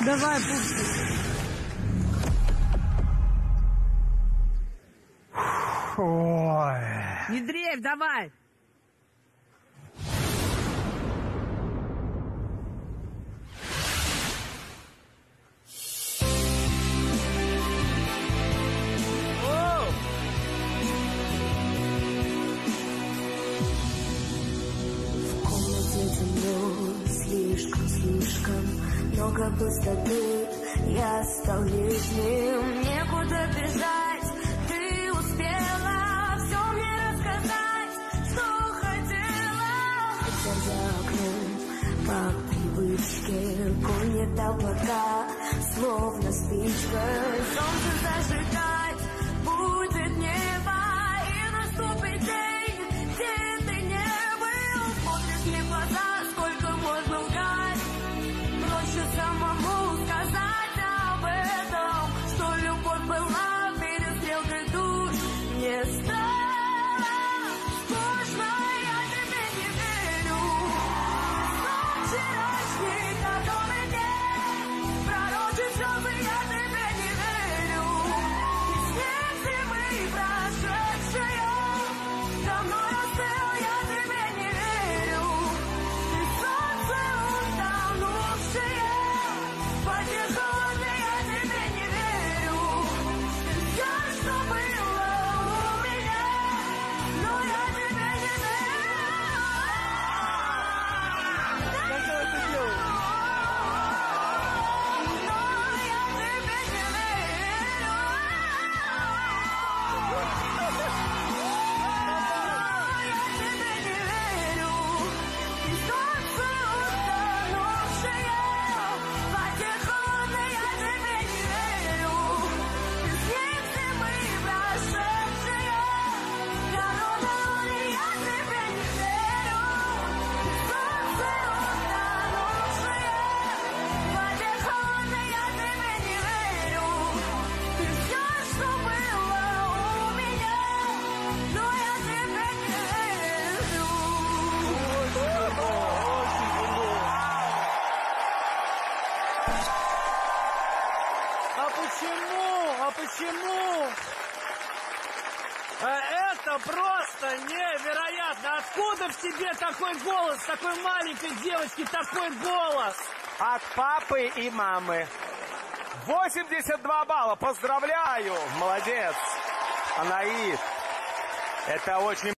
Давай, пупсик. Ой. Не дрейф, давай. Слишком много пустоты, я стал лишним, некуда бежать. Ты успела все мне рассказать, что хотела. Хотя за окном по привычке гонит облака, словно спичка солнце зажигать будет небо, и наступит день, где ты не был. Смотришь мне в глаза, сколько можно лгать. Проще самому сказать об этом, что любовь была перестрелкой душ. Не стало скучно, я тебе не верю. Сон вчерашний, который день пророчит слезы, я тебе не верю. И снег зимы прошедшие давно остыл, я тебе не верю. Ты солнце утонувшее в воде холодной, я тебе не верю. Все, что было у меня, но я тебе не верю. Как ты это делаешь? Но я тебе не верю. Я тебе не верю. И солнце утонувшее в воде холодной, я тебе не верю. И снег зимы прошедшие дорога, я тебе не верю. И солнце утонувшее в воде холодной, я тебе не верю. Ты все, что было у меня, но я тебе не верю. А почему? А почему? Это просто невероятно! Откуда в тебе такой голос, такой маленькой девочки, такой голос? От папы и мамы. 82 балла. Поздравляю. Молодец. Анаид. Это очень...